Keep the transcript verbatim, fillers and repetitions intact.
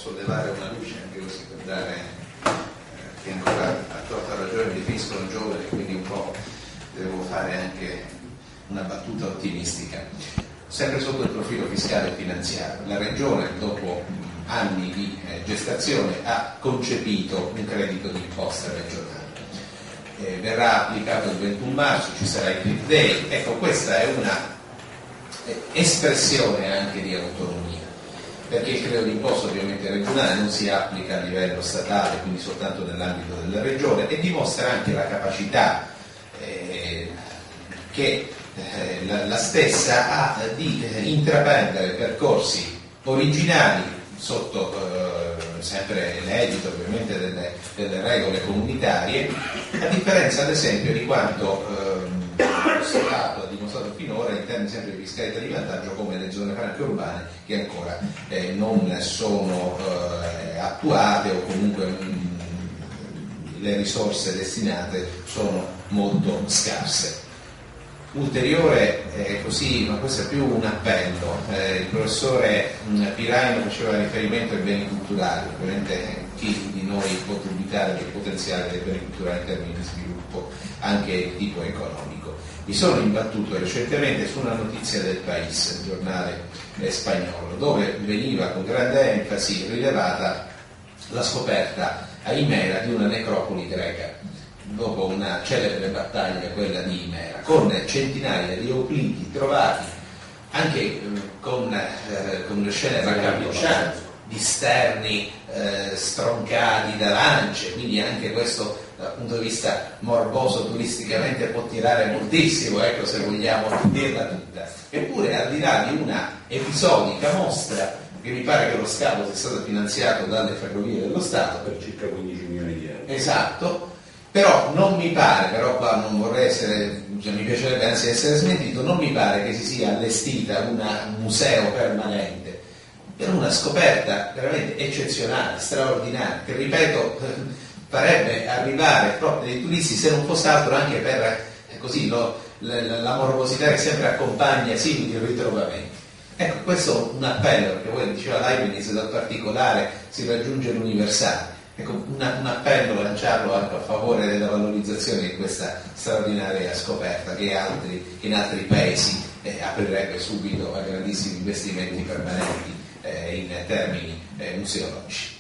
sollevare una luce anche così per dare eh, che ancora a torta ragione mi definiscono giovane, quindi un po' devo fare anche una battuta ottimistica. Sempre sotto il profilo fiscale e finanziario, la Regione dopo anni di eh, gestazione ha concepito un credito di imposta regionale. Eh, verrà applicato il ventuno marzo, ci sarà il Click Day. Ecco, questa è una eh, espressione anche di autonomia, perché il credito d'imposta ovviamente regionale non si applica a livello statale, quindi soltanto nell'ambito della regione, e dimostra anche la capacità eh, che eh, la, la stessa ha di eh, intraprendere percorsi originali sotto eh, sempre l'edito ovviamente delle, delle regole comunitarie, a differenza ad esempio di quanto eh, lo Stato ha dimostrato finora in termini sempre di fiscalità di vantaggio, come le zone franche urbane che ancora eh, non sono eh, attuate o comunque mh, le risorse destinate sono molto scarse. Ulteriore, eh, così, ma questo è più un appello, eh, il professore mh, Piraino faceva riferimento ai beni culturali, ovviamente chi di noi può dubitare del potenziale dei beni culturali in termini di sviluppo anche di tipo economico. Mi sono imbattuto recentemente su una notizia del País, il giornale eh, spagnolo, dove veniva con grande enfasi rilevata la scoperta a Himera di una necropoli greca, dopo una celebre battaglia, quella di Himera, con centinaia di euclidi trovati anche eh, con, eh, con le scene raccapriccianti, di sterni eh, stroncati da lance, quindi anche questo dal punto di vista morboso turisticamente può tirare moltissimo, ecco, se vogliamo dirla tutta. Eppure, al di là di una episodica mostra, che mi pare che lo scavo sia stato finanziato dalle ferrovie dello Stato per circa quindici milioni di euro. Esatto. Però non mi pare, però qua non vorrei essere, cioè, mi piacerebbe anzi essere smentito, non mi pare che si sia allestita una, un museo permanente per una scoperta veramente eccezionale, straordinaria, che ripeto farebbe arrivare proprio dei turisti, se non fosse altro anche per eh, così lo, la, la morbosità che sempre accompagna simili ritrovamenti. Ecco, questo è un appello, perché voi diceva Leibniz, dal particolare si raggiunge l'universale. Ecco, una, un appello lanciarlo anche a favore della valorizzazione di questa straordinaria scoperta che, altri, che in altri paesi eh, aprirebbe subito a grandissimi investimenti permanenti eh, in termini eh, museologici.